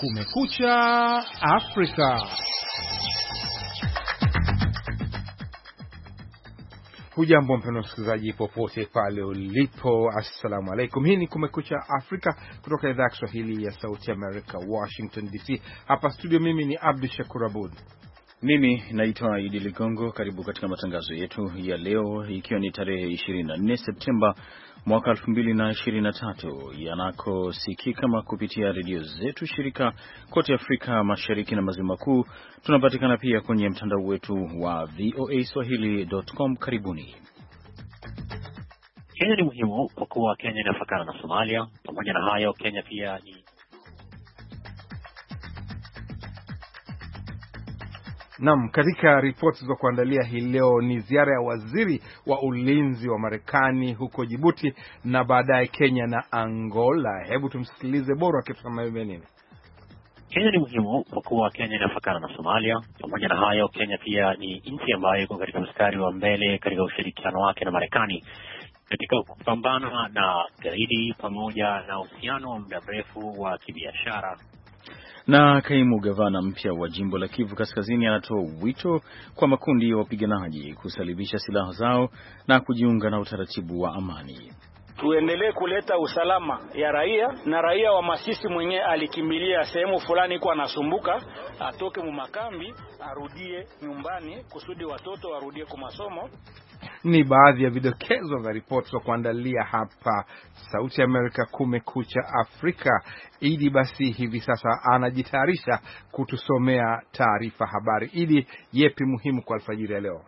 Kumekucha Afrika. Hujambo mpendwa msikilizaji popote pale ulipo, assalamu alaikum. Hii ni Kumekucha Afrika kutoka idhaa ya Kiswahili ya Sauti America, Washington DC. Hapa studio mimi ni Abdul Shakur Abud. Mimi naitwa Idi Ligongo. Karibu katika matangazo yetu ya leo, ikiwa ni tarehe 24 Septemba mwaka 2023, yanakosikika kama kupitia redio zetu shirika kote Afrika Mashariki na Maziwa Makuu. Tunapatikana pia kwenye mtandao wetu wa voaswahili.com. Karibuni. Kenya ni muhimu kwa kuwa Kenya inapakana na Somalia. Pamoja na hayo, Kenya pia ni Naam, katika ripoti za kuandalia hii leo ni ziara ya waziri wa ulinzi wa Marekani huko Djibouti na baadaye Kenya na Angola. Hebu tumsikilize Bora akisema nini. Kenya ni muhimu kwa kuwa Kenya inapakana na Somalia. Pamoja na hayo, Kenya pia ni nchi ambayo iko katika mstari wa mbele katika ushirikiano wake na Marekani katika kupambana na gaidi pamoja na uhusiano wa muda mrefu wa kibiashara. Na kaimu gavana mpya wa jimbo la Kivu Kaskazini anatoa wito kwa makundi ya wapiganaji kusalibisha silaha zao na kujiunga na utaratibu wa amani. Tuendelee kuleta usalama ya raia, na raia wa Masisi mwenye alikimbilia sehemu fulani kwa anasumbuka atoke mu makambi arudie nyumbani kusudi watoto warudie kwa masomo. Ni baadhi ya vidokezo vya ripoti za kuandalia hapa Sauti ya Amerika Kumekucha Afrika. Idi basi hivi sasa anajitayarisha kutusomea taarifa habari. Idi, yepi muhimu kwa alfajiri ya leo?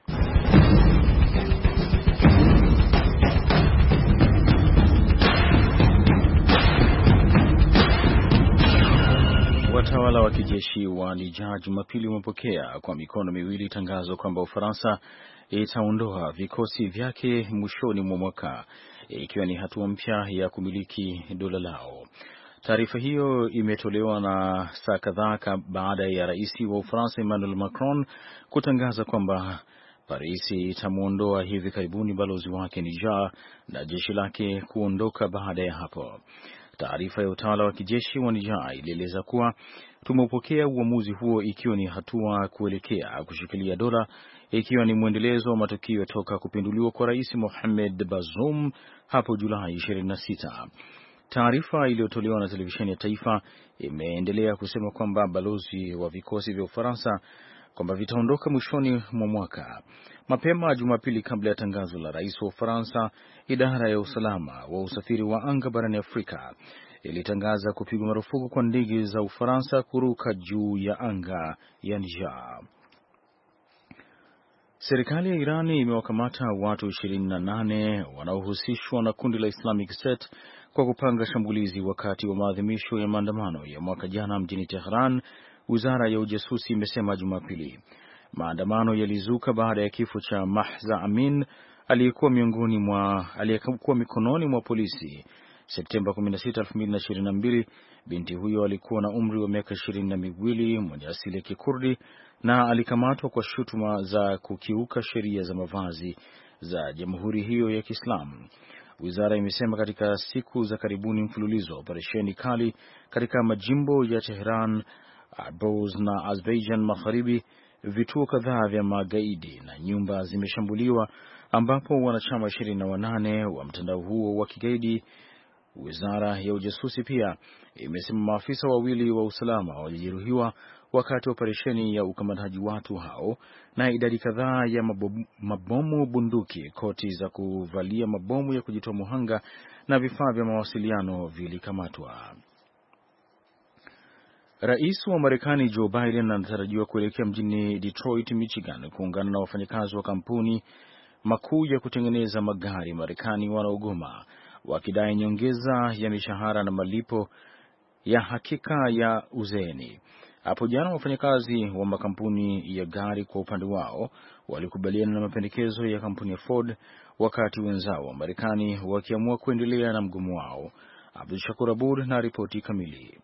Watawala wa kijeshi wa Niger Jumapili wamepokea kwa mikono miwili tangazo kwamba Ufaransa itaondoa vikosi vyake mwishoni mwa mwaka, ikiwa ni hatua mpya ya kumiliki dola lao. Taarifa hiyo imetolewa na saa kadhaa baada ya rais wa Ufaransa Emmanuel Macron kutangaza kwamba Paris itamuondoa hivi karibuni balozi wake Niger na jeshi lake kuondoka baada ya hapo. Taarifa ya utawala wa kijeshi wa Niger ilieleza kuwa tumeupokea uamuzi huo ikiwa ni hatua kuelekea kushikilia dola, ikiwa ni mwendelezo wa matukio toka kupinduliwa kwa Rais Mohamed Bazoum hapo Julai 26. Taarifa iliyotolewa na televisheni ya taifa imeendelea kusema kwamba balozi wa vikosi vya Ufaransa kwamba vitaondoka mwishoni mwa mwaka. Mapema Jumapili, kabla ya tangazo la rais wa Ufaransa, idara ya usalama wa usafiri wa anga barani Afrika ilitangaza kupigwa marufuku kwa ndege za Ufaransa kuruka juu ya anga ya Niger. Serikali ya Iran imewakamata watu 28 wanaohusishwa na kundi la Islamic State kwa kupanga shambulizi wakati wa maadhimisho ya maandamano ya mwaka jana mjini Tehran. Wizara ya ujasusi imesema Jumapili maandamano yalizuka baada ya kifo cha Mahsa Amin aliyekuwa mikononi mwa polisi Septemba 16, 2022. Binti huyo alikuwa na umri wa miaka 22, mwenye asili ya Kikurdi, na alikamatwa kwa shutuma za kukiuka sheria za mavazi za jamhuri hiyo ya Kiislamu. Wizara imesema katika siku za karibuni mfululizo wa operesheni kali katika majimbo ya Tehran, Abuz na Azerbaijan Magharibi, vituo kadhaa vya magaidi na nyumba zimeshambuliwa ambapo wanachama 28 wa mtandao huo wa kigaidi. Wizara ya ujasusi pia imesema maafisa wawili wa usalama walijeruhiwa wakati wa operesheni ya ukamataji watu hao, na idadi kadhaa ya mabomu, bunduki, koti za kuvalia mabomu ya kujitoa muhanga na vifaa vya mawasiliano vilikamatwa. Rais wa Marekani Joe Biden anatarajiwa kuelekea mjini Detroit, Michigan kuungana na wafanyakazi wa kampuni makuu ya kutengeneza magari Marekani wanaogoma wakidai nyongeza ya mishahara na malipo ya hakika ya uzeeni. Hapo jana wafanyakazi wa makampuni ya gari kwa upande wao walikubaliana na mapendekezo ya kampuni ya Ford, wakati wenzao wa Marekani wakiamua kuendelea na mgomo wao. Abdul Shakur Abud na ripoti kamili.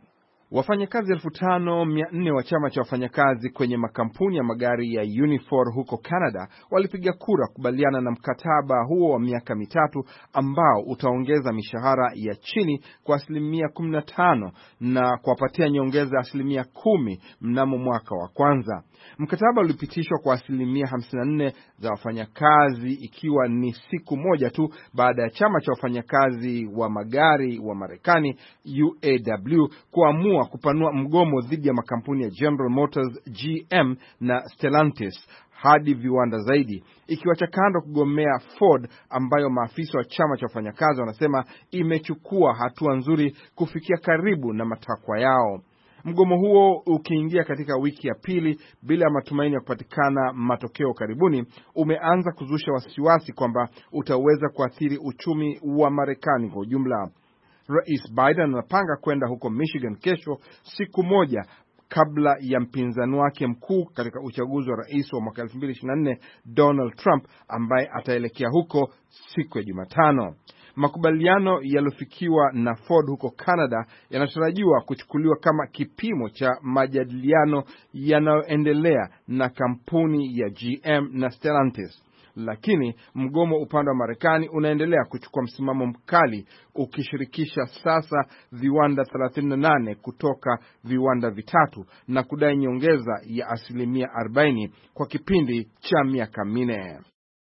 Wafanyakazi 5,400 wa chama cha wafanyakazi kwenye makampuni ya magari ya Unifor huko Canada walipiga kura kubaliana na mkataba huo wa miaka mitatu ambao utaongeza mishahara ya chini kwa 15% na kuwapatia nyongeza ya 10% mnamo mwaka wa kwanza. Mkataba ulipitishwa kwa 54% za wafanyakazi, ikiwa ni siku moja tu baada ya chama cha wafanyakazi wa magari wa Marekani UAW kuamua kupanua mgomo dhidi ya makampuni ya General Motors GM na Stellantis hadi viwanda zaidi, ikiwacha kando kugomea Ford ambayo maafisa wa chama cha wafanyakazi wanasema imechukua hatua nzuri kufikia karibu na matakwa yao. Mgomo huo ukiingia katika wiki ya pili bila matumaini ya kupatikana matokeo karibuni, umeanza kuzusha wasiwasi kwamba utaweza kuathiri uchumi wa Marekani kwa ujumla. Rais Biden anapanga kwenda huko Michigan kesho, siku moja kabla ya mpinzani wake mkuu katika uchaguzi wa rais wa mwaka 2024 Donald Trump, ambaye ataelekea huko siku ya Jumatano. Makubaliano yaliyofikiwa na Ford huko Canada yanatarajiwa kuchukuliwa kama kipimo cha majadiliano yanayoendelea na kampuni ya GM na Stellantis. Lakini mgomo upande wa Marekani unaendelea kuchukua msimamo mkali, ukishirikisha sasa viwanda 38 kutoka viwanda vitatu na kudai nyongeza ya 40% kwa kipindi cha miaka 4.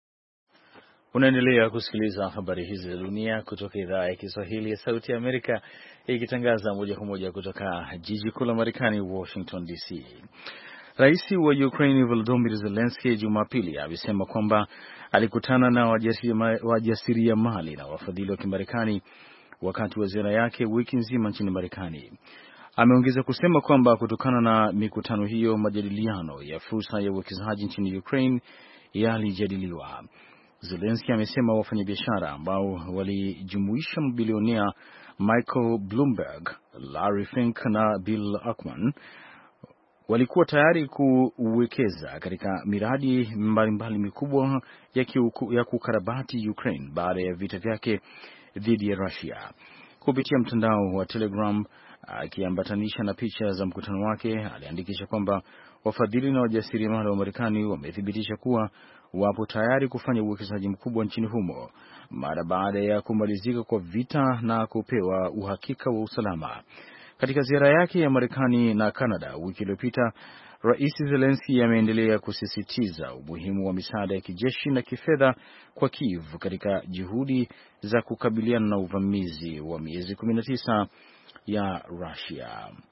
Unaendelea kusikiliza habari hizi za dunia kutoka idhaa ya Kiswahili ya Sauti ya Amerika, ikitangaza moja kwa moja kutoka jiji kuu la Marekani, Washington DC. Rais wa Ukraine Volodymyr Zelensky Jumapili amesema kwamba alikutana na wajasiriamali na wafadhili wa Kimarekani wakati wa ziara yake wiki nzima nchini Marekani. Ameongeza kusema kwamba kutokana na mikutano hiyo, majadiliano ya fursa ya uwekezaji nchini Ukraine yalijadiliwa. Zelensky amesema wafanyabiashara ambao walijumuisha mabilionea Michael Bloomberg, Larry Fink na Bill Ackman walikuwa tayari kuwekeza katika miradi mbalimbali mikubwa ya kukarabati Ukraine baada ya vita vyake dhidi ya Russia. Kupitia mtandao wa Telegram, akiambatanisha na picha za mkutano wake, aliandikisha kwamba wafadhili na wajasiriamali wa Marekani wamethibitisha kuwa wapo tayari kufanya uwekezaji mkubwa nchini humo mara baada ya kumalizika kwa vita na kupewa uhakika wa usalama. Katika ziara yake ya Marekani na Canada wiki iliyopita, Rais Zelensky ameendelea kusisitiza umuhimu wa misaada ya kijeshi na kifedha kwa Kiev katika juhudi za kukabiliana na uvamizi wa miezi 19 ya Russia.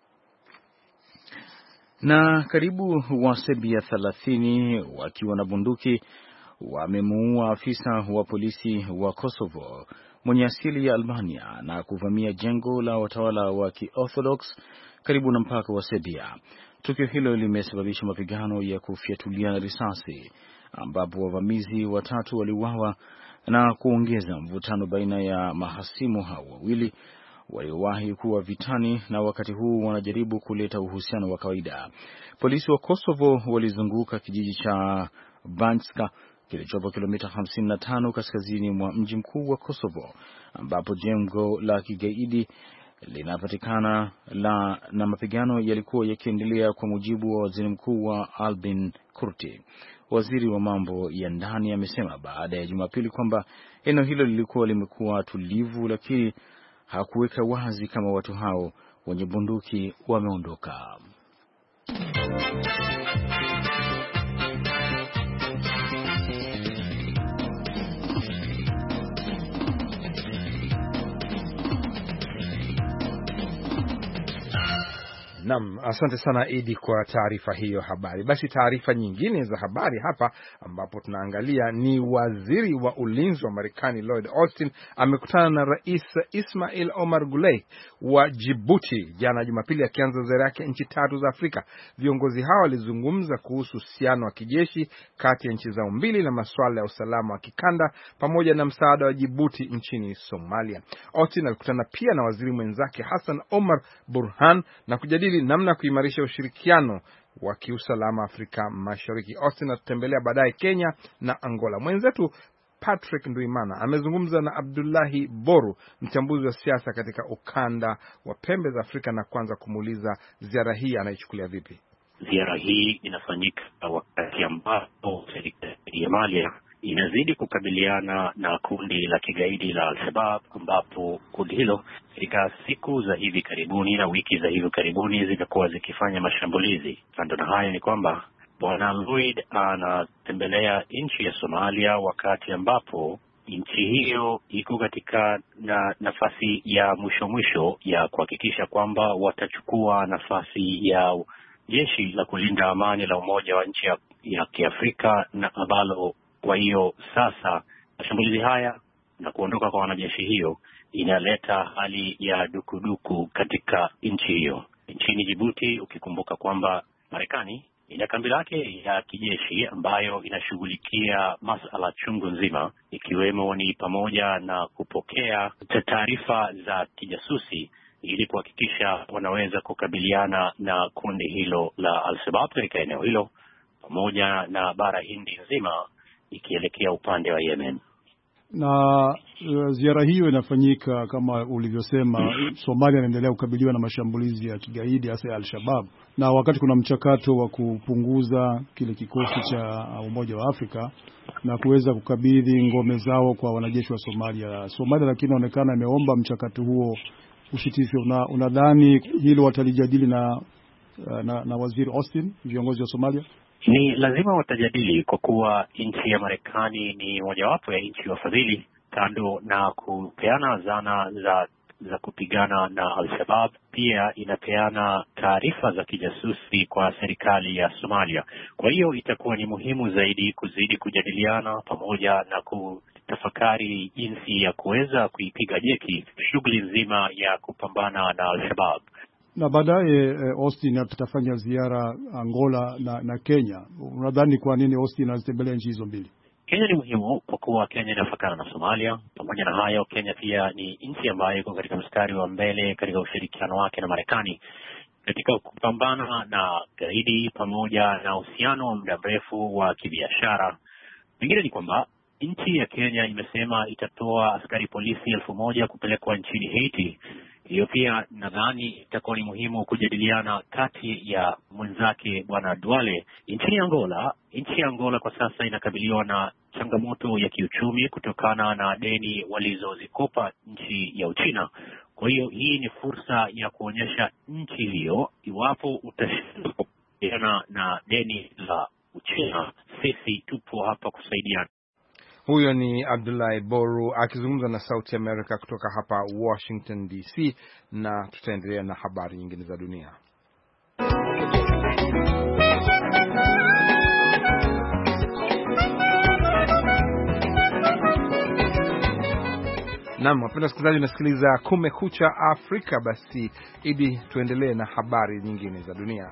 Na karibu Waserbia 30 wakiwa na bunduki wamemuua afisa wa polisi wa Kosovo mwenye asili ya Albania na kuvamia jengo la watawala wa Kiorthodox karibu na mpaka wa Serbia. Tukio hilo limesababisha mapigano ya kufyatuliana risasi ambapo wavamizi watatu waliuawa na kuongeza mvutano baina ya mahasimu hao wawili waliowahi kuwa vitani na wakati huu wanajaribu kuleta uhusiano wa kawaida. Polisi wa Kosovo walizunguka kijiji cha Banjska kilichopo kilomita 55 kaskazini mwa mji mkuu wa Kosovo, ambapo jengo la kigaidi linapatikana na mapigano yalikuwa yakiendelea, kwa mujibu wa waziri mkuu wa Albin Kurti. Waziri wa mambo ya ndani amesema baada ya Jumapili kwamba eneo hilo lilikuwa limekuwa tulivu, lakini hakuweka wazi kama watu hao wenye bunduki wameondoka. Naam, asante sana Idi kwa taarifa hiyo habari. Basi taarifa nyingine za habari hapa ambapo tunaangalia ni waziri wa ulinzi wa Marekani Lloyd Austin amekutana na Rais Ismail Omar Guelleh wa Djibouti jana Jumapili, akianza ziara yake nchi tatu za Afrika. Viongozi hao walizungumza kuhusu uhusiano wa kijeshi kati ya nchi zao mbili na masuala ya usalama wa kikanda pamoja na msaada wa Djibouti nchini Somalia. Austin alikutana pia na waziri mwenzake Hassan Omar Burhan na kujadili namna kuimarisha ushirikiano wa kiusalama Afrika Mashariki. Austin atatembelea baadaye Kenya na Angola. Mwenzetu Patrick Nduimana amezungumza na Abdullahi Boru, mchambuzi wa siasa katika ukanda wa pembe za Afrika, na kwanza kumuuliza ziara hii anaichukulia vipi. Ziara hii inafanyika wakati ambapo serikali ya Somalia inazidi kukabiliana na kundi la kigaidi la Al-Shabaab, ambapo kundi hilo katika siku za hivi karibuni na wiki za hivi karibuni zimekuwa zikifanya mashambulizi. Kando na hayo ni kwamba Bwana Lloyd anatembelea nchi ya Somalia wakati ambapo nchi hiyo iko katika nafasi ya mwisho ya kuhakikisha kwamba watachukua nafasi ya jeshi la kulinda amani la Umoja wa Nchi ya Kiafrika, na ambalo kwa hiyo sasa mashambulizi haya na kuondoka kwa wanajeshi hiyo inaleta hali ya dukuduku katika nchi hiyo. Nchini Djibouti, ukikumbuka kwamba Marekani ina kambi lake ya kijeshi ambayo inashughulikia masala chungu nzima, ikiwemo ni pamoja na kupokea taarifa za kijasusi ili kuhakikisha wanaweza kukabiliana na kundi hilo la Al-Shabaab katika eneo hilo, pamoja na bara Hindi nzima ikielekea upande wa Yemen. Na ziara hiyo inafanyika kama ulivyosema, Somalia inaendelea kukabiliwa na mashambulizi ya kigaidi hasa ya Al-Shabaab, na wakati kuna mchakato wa kupunguza kile kikosi cha Umoja wa Afrika na kuweza kukabidhi ngome zao kwa wanajeshi wa Somalia, lakini inaonekana imeomba mchakato huo usitishwe. Unadhani hilo watalijadili na Waziri Austin, viongozi wa Somalia? Ni lazima watajadili, kwa kuwa nchi ya Marekani ni mojawapo ya nchi wafadhili. Kando na kupeana zana za kupigana na Al-Shabaab, pia inapeana taarifa za kijasusi kwa serikali ya Somalia. Kwa hiyo itakuwa ni muhimu zaidi kuzidi kujadiliana pamoja na kutafakari jinsi ya kuweza kuipiga jeki shughuli nzima ya kupambana na Al-Shabaab. Na baadaye Austin atafanya ziara Angola na Kenya. Unadhani kwa nini Austin anazitembelea nchi hizo mbili? Kenya ni muhimu kwa kuwa Kenya inapakana na Somalia. Pamoja na hayo, Kenya pia ni nchi ambayo iko katika mstari wa mbele katika ushirikiano wake na Marekani katika kupambana na gaidi, pamoja na uhusiano wa muda mrefu wa kibiashara. Pengine ni kwamba nchi ya Kenya imesema itatoa askari polisi 1,000 kupelekwa nchini Haiti. Hiyo pia nadhani itakuwa ni muhimu kujadiliana kati ya mwenzake Bwana Duale nchini Angola. Nchi ya Angola kwa sasa inakabiliwa na changamoto ya kiuchumi kutokana na deni walizozikopa nchi ya Uchina. Kwa hiyo hii ni fursa ya kuonyesha nchi hiyo, iwapo utashindwa kupigana na deni la Uchina, sisi tupo hapa kusaidiana. Huyo ni Abdullahi Boru akizungumza na Sauti America kutoka hapa Washington DC, na tutaendelea na habari nyingine za dunia. Naam, wapenda wasikilizaji, unasikiliza Kumekucha Afrika. Basi Idi, tuendelee na habari nyingine za dunia.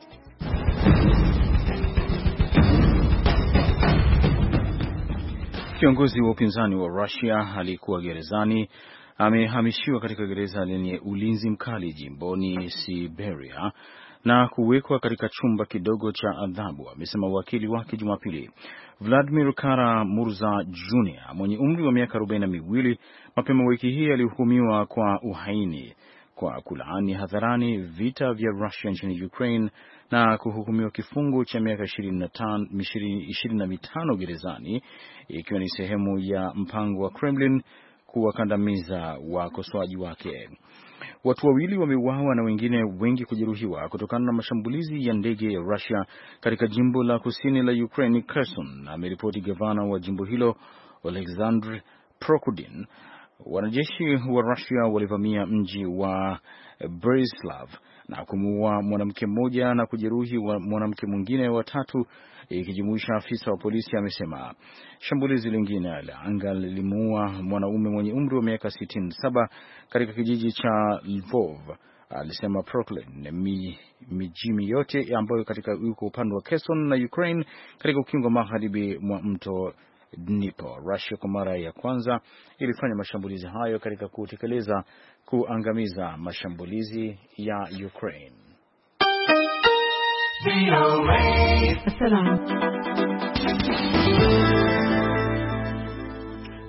Kiongozi wa upinzani wa Russia alikuwa gerezani amehamishiwa katika gereza lenye ulinzi mkali jimboni Siberia na kuwekwa katika chumba kidogo cha adhabu, amesema wakili wake Jumapili. Vladimir Kara-Murza Jr. mwenye umri wa miaka 42 mapema wiki hii alihukumiwa kwa uhaini kwa kulaani hadharani vita vya Russia nchini Ukraine na kuhukumiwa kifungo cha miaka 25 gerezani, ikiwa ni sehemu ya mpango wa Kremlin kuwakandamiza wakosoaji wake. Watu wawili wameuawa na wengine wengi kujeruhiwa kutokana na mashambulizi ya ndege ya Russia katika jimbo la kusini la Ukraine, Kherson, ameripoti gavana wa jimbo hilo Alexander Prokudin. Wanajeshi wa Russia walivamia mji wa Berislav na kumuua mwanamke mmoja na kujeruhi mwanamke mwingine watatu, ikijumuisha afisa wa polisi, amesema. Shambulizi lingine la anga lilimuua mwanaume mwenye umri wa miaka 67 katika kijiji cha Lvov, alisema Prokudin. Mijimi yote ambayo yuko upande wa Kherson na Ukraine katika ukingo magharibi mwa mto Dnipro. Russia kwa mara ya kwanza ilifanya mashambulizi hayo katika kuangamiza mashambulizi ya Ukraine.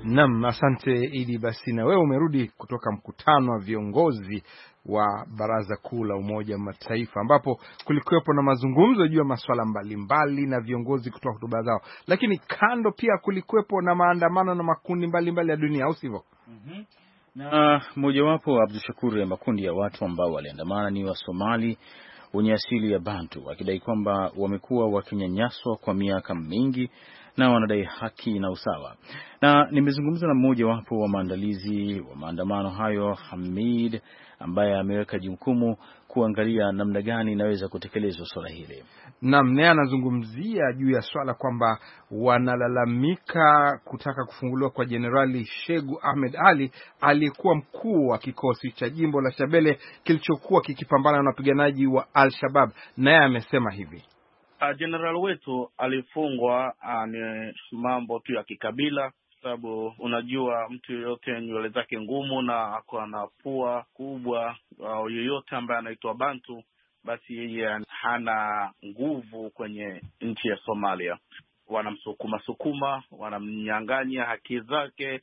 Naam, asante Idi. Basi na wewe umerudi kutoka mkutano wa viongozi wa Baraza Kuu la Umoja wa Mataifa ambapo kulikuwepo na mazungumzo juu ya masuala mbalimbali na viongozi kutoa hotuba zao, lakini kando pia kulikuwepo na maandamano na makundi mbalimbali ya dunia, au sivyo? Na mojawapo Abdul Shakur ya makundi ya watu ambao waliandamana ni wa Somali wenye asili ya Bantu, wakidai kwamba wamekuwa wakinyanyaswa kwa miaka mingi na wanadai haki na usawa. Na nimezungumza na mmoja wapo wa maandalizi wa maandamano hayo, Hamid, ambaye ameweka jukumu kuangalia namna gani inaweza kutekelezwa swala hili. Naam, naye anazungumzia juu ya swala kwamba wanalalamika kutaka kufunguliwa kwa Jenerali Shegu Ahmed Ali aliyekuwa mkuu wa kikosi cha jimbo la Shabele kilichokuwa kikipambana na wapiganaji wa Al-Shabaab. Naye amesema hivi: Jenerali wetu alifungwa ni mambo tu ya kikabila, sababu unajua mtu yoyote nywele zake ngumu na ako na pua kubwa, au yoyote ambaye anaitwa Bantu, basi yeye hana nguvu kwenye nchi ya Somalia. Wanamsukuma, wanamnyang'anya haki zake,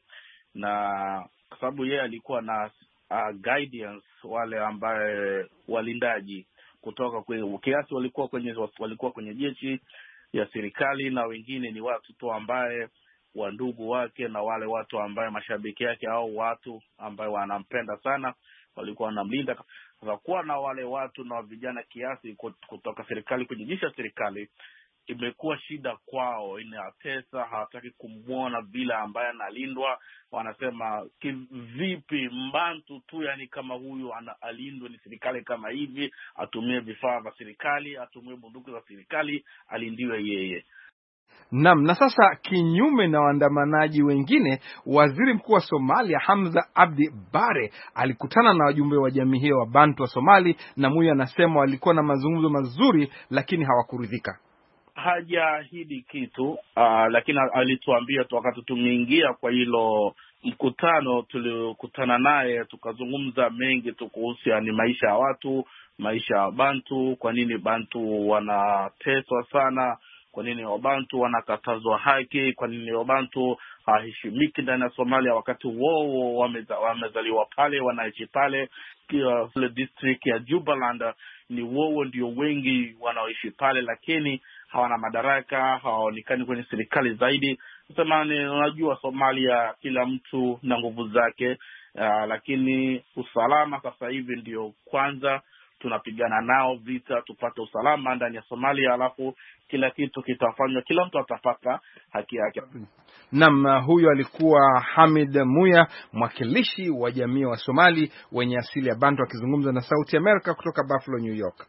na kwa sababu yeye alikuwa na guidance, wale ambaye walindaji kutoka kwenye kiasi walikuwa kwenye jeshi ya serikali, na wengine ni watu tu ambaye wa ndugu wake na wale watu ambaye mashabiki yake au watu ambaye wanampenda sana walikuwa wanamlinda. Sasa kuwa na wale watu na vijana kiasi kutoka serikali kwenye jeshi ya serikali imekuwa shida kwao, inatesa, hawataki kumwona vile ambaye analindwa. Wanasema vipi Mbantu tu, yani kama huyu alindwe ni serikali kama hivi, atumie vifaa vya serikali, atumie bunduki za serikali, alindiwe yeye. Naam, na sasa kinyume na waandamanaji wengine, waziri mkuu wa Somalia Hamza Abdi Bare alikutana na wajumbe wa jamii hiyo wa Bantu wa Somali, na Muya anasema walikuwa na mazungumzo mazuri lakini hawakuridhika. Hajaahidi kitu, lakini alituambia tu wakati tumeingia kwa hilo mkutano, tulikutana naye tukazungumza mengi tu kuhusu ni maisha ya watu, maisha ya Bantu, kwa nini Bantu wanateswa sana, kwa nini Wabantu wanakatazwa haki, kwa nini Wabantu haheshimiki ndani ya Somalia wakati wao wamezaliwa pale, wanaishi pale. Pia ile district ya Jubaland ni wao ndio wengi wanaoishi pale, lakini hawana madaraka, hawaonekani kwenye serikali zaidi. Sema unajua Somalia kila mtu na nguvu zake, lakini usalama sasa hivi ndio kwanza tunapigana nao vita tupate usalama ndani ya Somalia, alafu kila kitu kitafanywa, kila mtu atapata haki yake. Naam, huyo alikuwa Hamid Muya, mwakilishi wa jamii wa Somali wenye asili ya Bantu, akizungumza na Sauti Amerika kutoka Buffalo, New York.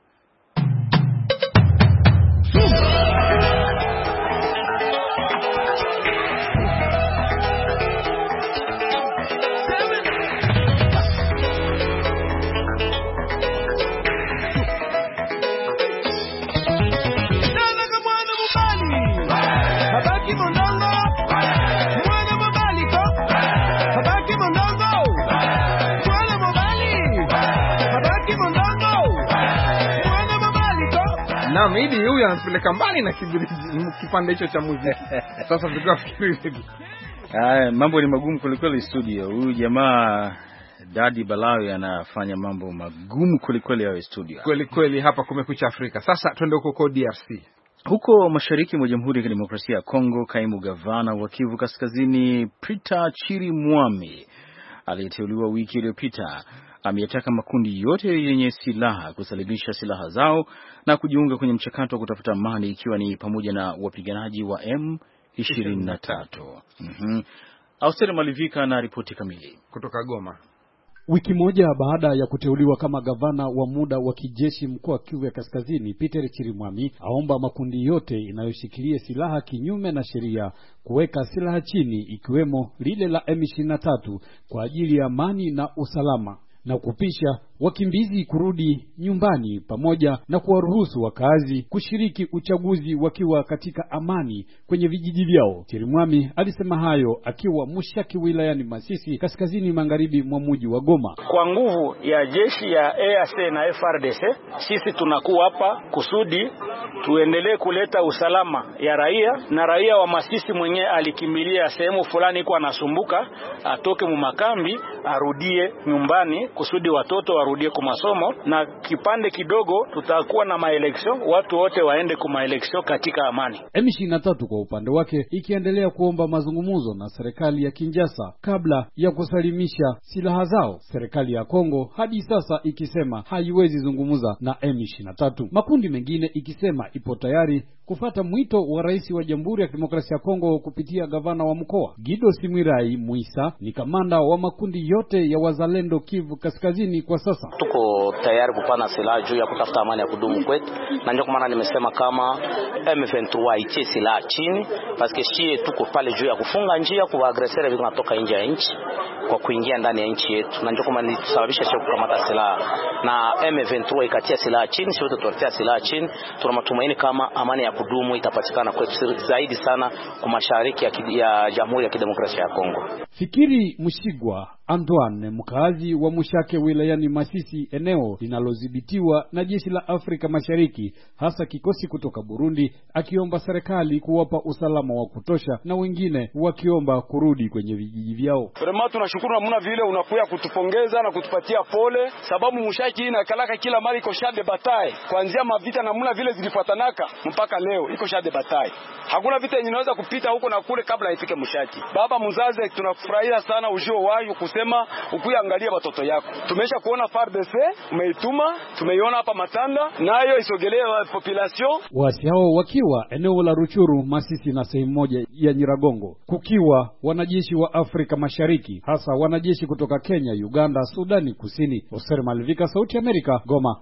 Naam, Idi huyu anapeleka mbali na kipande hicho cha muziki. Sasa tukafikiri mambo ni magumu kulikweli studio. Huyu jamaa Dadi Balawi anafanya mambo magumu kulikweli ya studio. Kweli hapa Kumekucha Afrika. Sasa twende huko DRC. Huko mashariki mwa Jamhuri ya Kidemokrasia ya Kongo, kaimu gavana wa Kivu Kaskazini Peter Chirimwami aliyeteuliwa wiki iliyopita ameyataka makundi yote yenye silaha kusalimisha silaha zao na kujiunga kwenye mchakato wa kutafuta amani, ikiwa ni pamoja na wapiganaji wa M23. Austeri Malivika na ripoti kamili kutoka Goma. Wiki moja baada ya kuteuliwa kama gavana wa muda wa kijeshi mkoa wa Kivu ya Kaskazini, Peter Chirimwami aomba makundi yote inayoshikilia silaha kinyume na sheria kuweka silaha chini, ikiwemo lile la M23 kwa ajili ya amani na usalama, na kupisha wakimbizi kurudi nyumbani pamoja na kuwaruhusu wakazi kushiriki uchaguzi wakiwa katika amani kwenye vijiji vyao. Chirimwami alisema hayo akiwa Mushaki wilayani Masisi, kaskazini magharibi mwa mji wa Goma. Kwa nguvu ya jeshi ya EAC na FARDC, sisi tunakuwa hapa kusudi tuendelee kuleta usalama ya raia, na raia wa Masisi mwenye alikimbilia sehemu fulani kwa anasumbuka atoke mu makambi arudie nyumbani kusudi watoto warudie kwa masomo, na kipande kidogo tutakuwa na maeleksio, watu wote waende kwa maeleksio katika amani. M23 kwa upande wake ikiendelea kuomba mazungumzo na serikali ya Kinshasa kabla ya kusalimisha silaha zao. Serikali ya Kongo hadi sasa ikisema haiwezi zungumza na M23. Makundi mengine ikisema ipo tayari kufata mwito wa rais wa Jamhuri ya Kidemokrasia ya Kongo kupitia gavana wa mkoa. Gido Simirai Muisa ni kamanda wa makundi yote ya wazalendo Kivu Kaskazini kwa sasa. Tuko tayari kupana silaha juu ya kutafuta amani ya kudumu kwetu, na ndio kwa maana nimesema kama M23 itie silaha chini, paske shie tuko pale juu ya kufunga njia kwa agresere vile wanatoka nje ya nchi kwa kuingia ndani ya nchi yetu, na ndio kwa maana nilisababisha sio kukamata silaha, na M23 ikatia silaha chini, sio tutatia silaha chini. Tuna matumaini kama amani ya kudumu itapatikana kwetu zaidi sana kwa mashariki ya Jamhuri ya Kidemokrasia ya Kongo. Fikiri Mushigwa Antoine, mkazi wa Mushake wilayani Masisi, eneo linalodhibitiwa na jeshi la Afrika Mashariki, hasa kikosi kutoka Burundi, akiomba serikali kuwapa usalama wa kutosha na wengine wakiomba kurudi kwenye vijiji vyao. Vraiment tunashukuru namna vile unakuja kutupongeza na kutupatia pole, sababu Mushaki inakalaka kila mara iko shade bataille, kuanzia mavita namna vile zilifuatanaka mpaka leo iko shade bataille. Hakuna vita yenye inaweza kupita huko na kule kabla ifike Mushaki. Baba mzazi, tunafurahia sana ujio wao kusema ukuangalia watoto yako. Tumesha kuona FARDC umeituma, tumeiona hapa Matanda, nayo isogelee population. Waasi hao wakiwa eneo la Ruchuru, Masisi na sehemu moja ya Nyiragongo, kukiwa wanajeshi wa Afrika Mashariki, hasa wanajeshi kutoka Kenya, Uganda, Sudani Kusini. Oser Malvika, Sauti ya Amerika, Goma.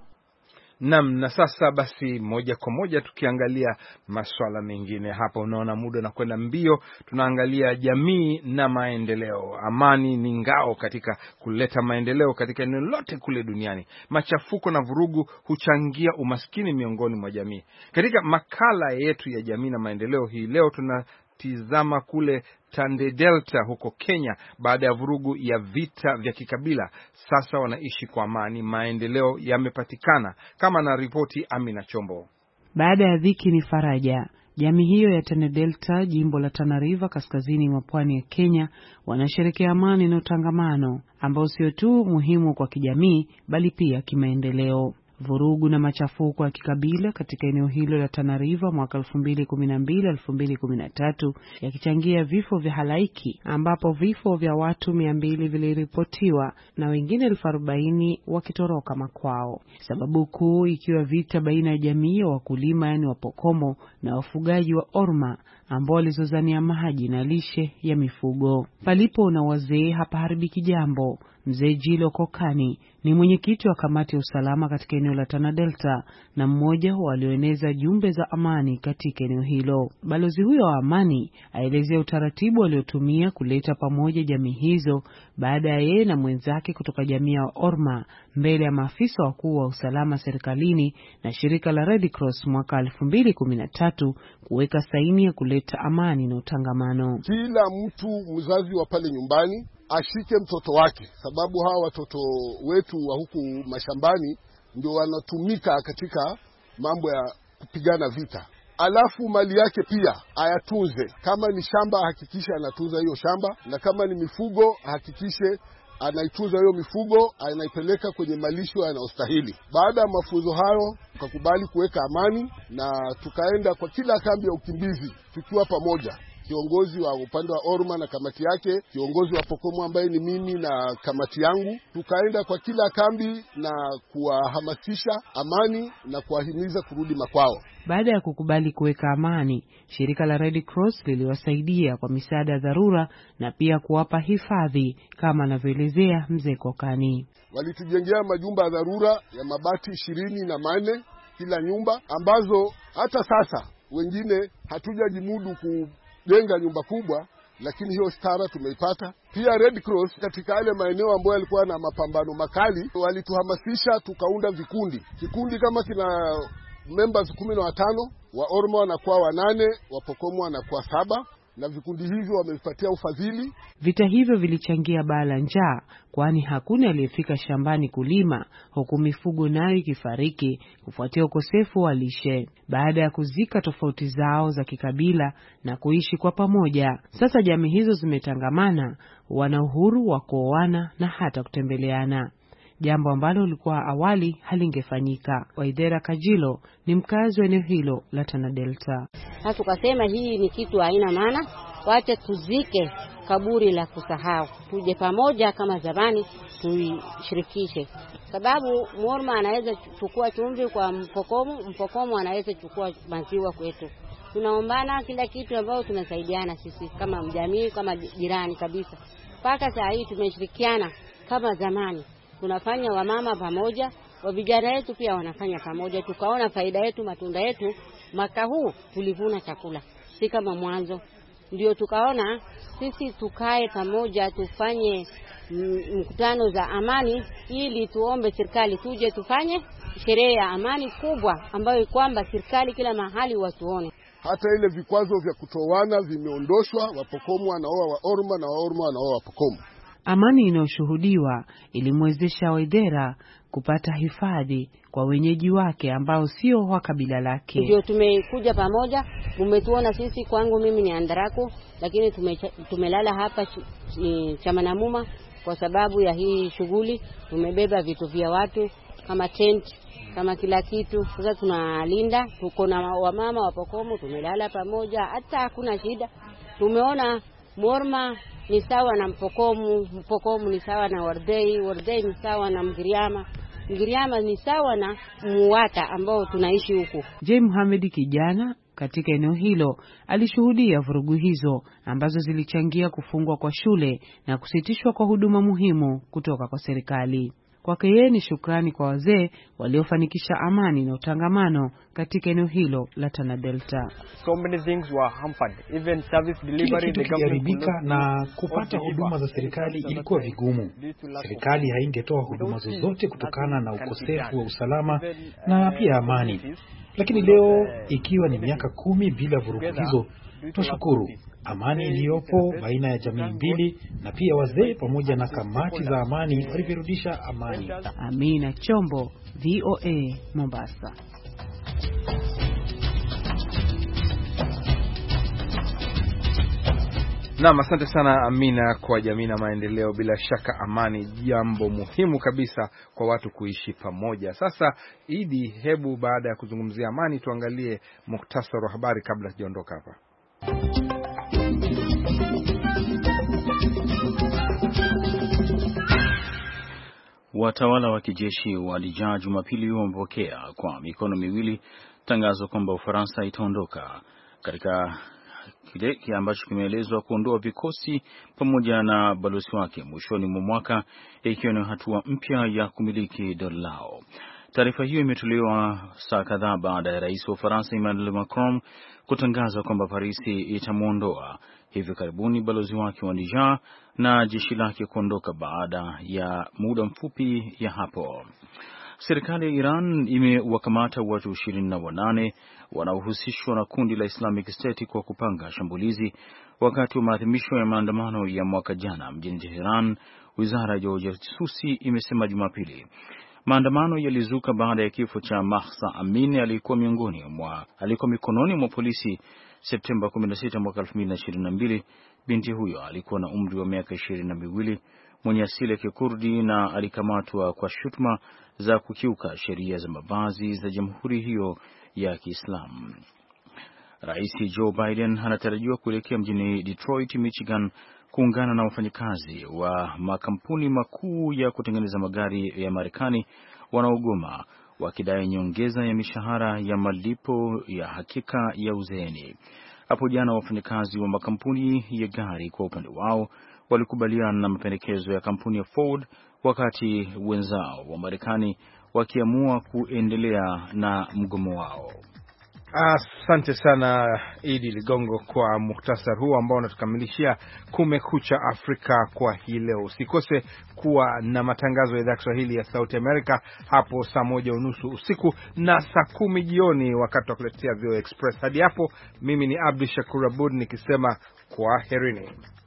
Na sasa basi moja kwa moja tukiangalia masuala mengine hapa, unaona muda na kwenda mbio. Tunaangalia jamii na maendeleo. Amani ni ngao katika kuleta maendeleo katika eneo lote kule duniani. Machafuko na vurugu huchangia umaskini miongoni mwa jamii. Katika makala yetu ya jamii na maendeleo hii leo tunatizama kule Tande Delta huko Kenya. Baada ya vurugu ya vita vya kikabila, sasa wanaishi kwa amani, maendeleo yamepatikana, kama na ripoti Amina Chombo. Baada ya dhiki ni faraja. Jamii hiyo ya Tande Delta, jimbo la Tana River, kaskazini mwa pwani ya Kenya, wanasherehekea amani na utangamano ambao sio tu muhimu kwa kijamii bali pia kimaendeleo. Vurugu na machafuko ya kikabila katika eneo hilo la Tana River mwaka 2012-2013 yakichangia vifo vya halaiki, ambapo vifo vya watu 200 viliripotiwa na wengine 40,000 wakitoroka makwao. Sababu kuu ikiwa vita baina ya jamii ya wakulima, yani Wapokomo, na wafugaji wa Orma ambao walizozania maji na lishe ya mifugo. Palipo na wazee hapaharibiki jambo. Mzee Jilo Kokani ni mwenyekiti wa kamati ya usalama katika eneo la Tana Delta na mmoja walioeneza jumbe za amani katika eneo hilo. Balozi huyo wa amani aelezea utaratibu waliotumia kuleta pamoja jamii hizo baada ya yeye na mwenzake kutoka jamii ya Orma mbele ya maafisa wakuu wa usalama serikalini na shirika la Red Cross mwaka 2013 kuweka saini ya kuleta amani na utangamano. Kila mtu mzazi wa pale nyumbani ashike mtoto wake, sababu hawa watoto wetu wa huku mashambani ndio wanatumika katika mambo ya kupigana vita. Alafu mali yake pia ayatunze. Kama ni shamba hakikisha anatunza hiyo shamba, na kama ni mifugo hakikishe anaitunza hiyo mifugo, anaipeleka kwenye malisho yanayostahili. Baada ya mafunzo hayo tukakubali kuweka amani na tukaenda kwa kila kambi ya ukimbizi tukiwa pamoja. Kiongozi wa upande wa Orma na kamati yake, kiongozi wa Pokomo ambaye ni mimi na kamati yangu, tukaenda kwa kila kambi na kuwahamasisha amani na kuwahimiza kurudi makwao. Baada ya kukubali kuweka amani, shirika la Red Cross liliwasaidia kwa misaada ya dharura na pia kuwapa hifadhi, kama anavyoelezea mzee Kokani. Walitujengea majumba ya dharura ya mabati 24 kila nyumba, ambazo hata sasa wengine hatujajimudu kujenga nyumba kubwa, lakini hiyo stara tumeipata. Pia Red Cross katika yale maeneo ambayo yalikuwa na mapambano makali walituhamasisha, tukaunda kikundi kama kina members 15, wa Orma wanakuwa 8, wa Pokomo wanakuwa 7, na vikundi hivyo wamevipatia ufadhili. Vita hivyo vilichangia baa la njaa, kwani hakuna aliyefika shambani kulima, huku mifugo nayo ikifariki kufuatia ukosefu wa lishe. Baada ya kuzika tofauti zao za kikabila na kuishi kwa pamoja, sasa jamii hizo zimetangamana, wana uhuru wa kuoana na hata kutembeleana, jambo ambalo lilikuwa awali halingefanyika. Waidera Kajilo ni mkazi wa eneo hilo la Tana Delta. Sasa tukasema hii ni kitu haina maana, wacha tuzike kaburi la kusahau, tuje pamoja kama zamani tuishirikishe. Sababu Morma anaweza chukua chumvi kwa Mpokomo anaweza chukua maziwa kwetu. Tunaombana kila kitu ambao tunasaidiana sisi kama jamii, kama jirani kabisa. Mpaka saa hii tumeshirikiana kama zamani. Tunafanya wamama pamoja, wa vijana wetu pia wanafanya pamoja. Tukaona faida yetu, matunda yetu. Mwaka huu tulivuna chakula, si kama mwanzo. Ndio tukaona sisi tukae pamoja, tufanye mkutano za amani, ili tuombe serikali tuje tufanye sherehe ya amani kubwa, ambayo kwamba serikali kila mahali watuone. Hata ile vikwazo vya kutowana vimeondoshwa, Wapokomo wanaoa wa Orma na wa Orma wanaoa Wapokomo. Amani inayoshuhudiwa ilimwezesha Waidera kupata hifadhi kwa wenyeji wake ambao sio wa kabila lake. Ndio tumekuja pamoja, umetuona sisi, kwangu mimi ni Andarako, lakini tumelala hapa Chamanamuma kwa sababu ya hii shughuli. Tumebeba vitu vya watu kama tent, kama kila kitu. Sasa tunalinda, tuko na wamama wa Pokomo, tumelala pamoja, hata hakuna shida. Tumeona Morma ni sawa na Mpokomo ni sawa na Wardei ni sawa na Mgiriama ni sawa na Muwata ambao tunaishi huko. J. Muhammad, kijana katika eneo hilo, alishuhudia vurugu hizo ambazo zilichangia kufungwa kwa shule na kusitishwa kwa huduma muhimu kutoka kwa serikali. Kwake yeye ni shukrani kwa wazee waliofanikisha amani na utangamano katika eneo hilo la Tana Delta. So many things were hampered. Even service delivery, the government na kupata huduma za serikali ilikuwa vigumu. Serikali haingetoa huduma zozote kutokana na ukosefu wa usalama na pia amani. Lakini leo, ikiwa ni miaka 10 bila vurugu hizo, tunashukuru amani iliyopo baina ya jamii mbili, na pia wazee pamoja na kamati za amani walirudisha amani. Amina Chombo, VOA, Mombasa. Naam, asante sana Amina kwa jamii na maendeleo. Bila shaka amani jambo muhimu kabisa kwa watu kuishi pamoja. Sasa Idi, hebu baada ya kuzungumzia amani tuangalie muhtasari wa habari kabla sijaondoka hapa. Watawala wa kijeshi walijaa Jumapili wamepokea kwa mikono miwili tangazo kwamba Ufaransa itaondoka katika kile ambacho kimeelezwa kuondoa vikosi pamoja na balozi wake mwishoni mwa mwaka, ikiwa ni hatua mpya ya kumiliki dola lao. Taarifa hiyo imetolewa saa kadhaa baada ya rais wa Ufaransa Emmanuel Macron kutangaza kwamba Paris itamuondoa hivi karibuni balozi wake wa Niger na jeshi lake kuondoka baada ya muda mfupi ya hapo. Serikali ya Iran imewakamata watu 28 wanaohusishwa na kundi la Islamic State kwa kupanga shambulizi wakati wa maadhimisho ya maandamano ya mwaka jana mjini Tehran, wizara ya ujasusi imesema Jumapili. Maandamano yalizuka baada ya kifo cha Mahsa Amini aliyekuwa mikononi mwa polisi Septemba 16 mwaka 2022. Binti huyo alikuwa na umri wa miaka 22, mwenye asili ya Kikurdi, na alikamatwa kwa shutuma za kukiuka sheria za mavazi za jamhuri hiyo ya Kiislamu. Rais Joe Biden anatarajiwa kuelekea mjini Detroit, Michigan kuungana na wafanyakazi wa makampuni makuu ya kutengeneza magari ya Marekani wanaogoma wakidai nyongeza ya mishahara ya malipo ya hakika ya uzeeni. Hapo jana wafanyakazi wa makampuni ya gari kwa upande wao walikubaliana na mapendekezo ya kampuni ya Ford, wakati wenzao wa Marekani wakiamua kuendelea na mgomo wao. Asante sana Idi Ligongo kwa muhtasari huu ambao unatukamilishia Kumekucha Afrika kwa hii leo. Usikose kuwa na matangazo ya idhaa Kiswahili ya Sauti Amerika hapo saa 1:30 usiku na saa 10 jioni wakati wa kuletea VOA Express. Hadi hapo mimi ni Abdul Shakur Abud nikisema kwaherini.